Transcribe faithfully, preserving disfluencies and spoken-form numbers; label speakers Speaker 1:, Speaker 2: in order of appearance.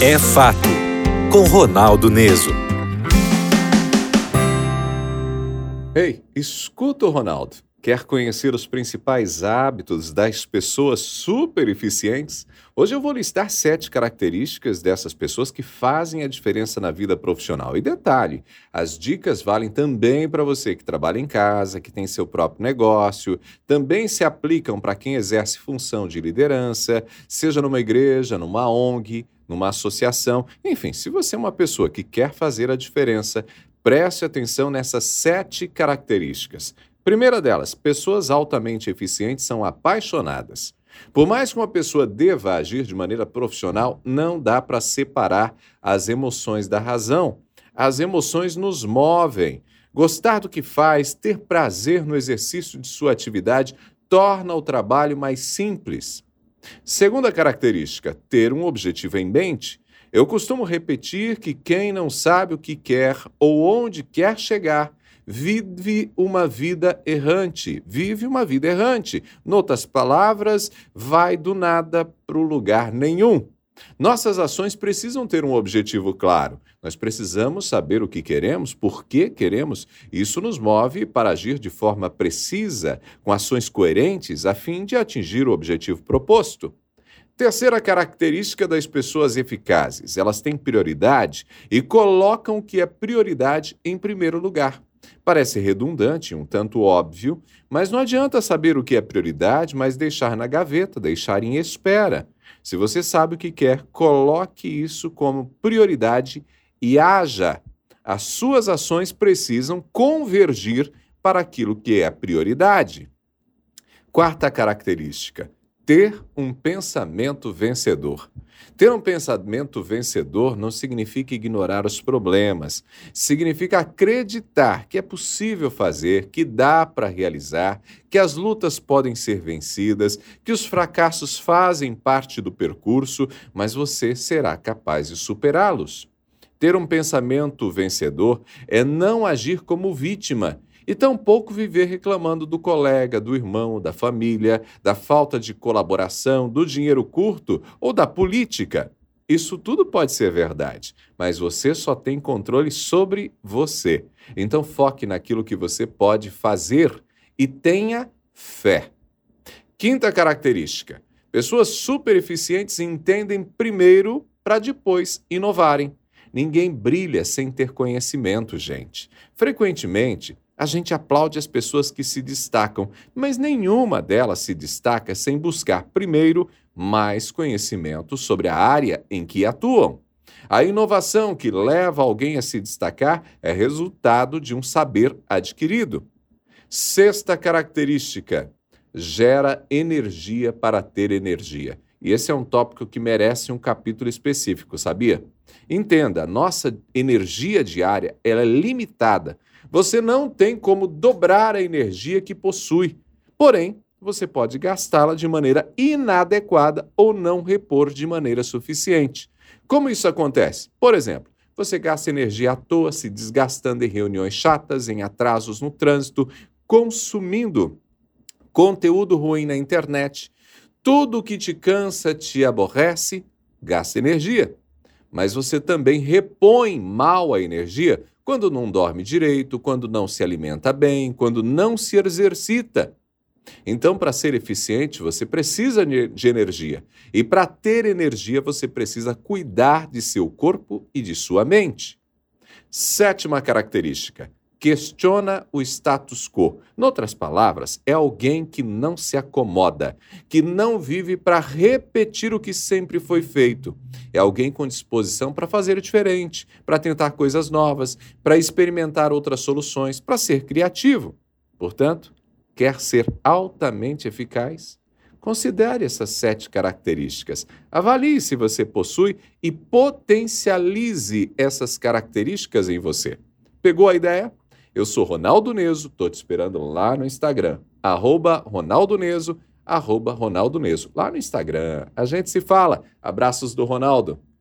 Speaker 1: É Fato, com Ronaldo Neso.
Speaker 2: Ei, escuta o Ronaldo. Quer conhecer os principais hábitos das pessoas super eficientes? Hoje eu vou listar sete características dessas pessoas que fazem a diferença na vida profissional. E detalhe, as dicas valem também para você que trabalha em casa, que tem seu próprio negócio, também se aplicam para quem exerce função de liderança, seja numa igreja, numa O N G, numa associação. Enfim, se você é uma pessoa que quer fazer a diferença, preste atenção nessas sete características. Primeira delas, pessoas altamente eficientes são apaixonadas. Por mais que uma pessoa deva agir de maneira profissional, não dá para separar as emoções da razão. As emoções nos movem. Gostar do que faz, ter prazer no exercício de sua atividade, torna o trabalho mais simples. Segunda característica, ter um objetivo em mente. Eu costumo repetir que quem não sabe o que quer ou onde quer chegar, vive uma vida errante, vive uma vida errante. Noutras palavras, vai do nada para o lugar nenhum. Nossas ações precisam ter um objetivo claro. Nós precisamos saber o que queremos, por que queremos. Isso nos move para agir de forma precisa, com ações coerentes, a fim de atingir o objetivo proposto. Terceira característica das pessoas eficazes. Elas têm prioridade e colocam o que é prioridade em primeiro lugar. Parece redundante, um tanto óbvio, mas não adianta saber o que é prioridade, mas deixar na gaveta, deixar em espera. Se você sabe o que quer, coloque isso como prioridade e haja. As suas ações precisam convergir para aquilo que é prioridade. Quarta característica. Ter um pensamento vencedor. Ter um pensamento vencedor não significa ignorar os problemas. Significa acreditar que é possível fazer, que dá para realizar, que as lutas podem ser vencidas, que os fracassos fazem parte do percurso, mas você será capaz de superá-los. Ter um pensamento vencedor é não agir como vítima, e tampouco viver reclamando do colega, do irmão, da família, da falta de colaboração, do dinheiro curto ou da política. Isso tudo pode ser verdade, mas você só tem controle sobre você. Então foque naquilo que você pode fazer e tenha fé. Quinta característica. Pessoas super eficientes entendem primeiro para depois inovarem. Ninguém brilha sem ter conhecimento, gente. Frequentemente, a gente aplaude as pessoas que se destacam, mas nenhuma delas se destaca sem buscar primeiro mais conhecimento sobre a área em que atuam. A inovação que leva alguém a se destacar é resultado de um saber adquirido. Sexta característica, gera energia para ter energia. E esse é um tópico que merece um capítulo específico, sabia? Entenda, nossa energia diária ela é limitada. Você não tem como dobrar a energia que possui. Porém, você pode gastá-la de maneira inadequada ou não repor de maneira suficiente. Como isso acontece? Por exemplo, você gasta energia à toa, se desgastando em reuniões chatas, em atrasos no trânsito, consumindo conteúdo ruim na internet. Tudo que te cansa, te aborrece, gasta energia. Mas você também repõe mal a energia quando não dorme direito, quando não se alimenta bem, quando não se exercita. Então, para ser eficiente, você precisa de energia. E para ter energia, você precisa cuidar de seu corpo e de sua mente. Sétima característica. Questiona o status quo. Noutras palavras, é alguém que não se acomoda, que não vive para repetir o que sempre foi feito. É alguém com disposição para fazer diferente, para tentar coisas novas, para experimentar outras soluções, para ser criativo. Portanto, quer ser altamente eficaz? Considere essas sete características. Avalie se você possui e potencialize essas características em você. Pegou a ideia? Eu sou Ronaldo Neso, estou te esperando lá no Instagram, arroba Ronaldo Neso, arroba Ronaldo Neso. Lá no Instagram, a gente se fala. Abraços do Ronaldo.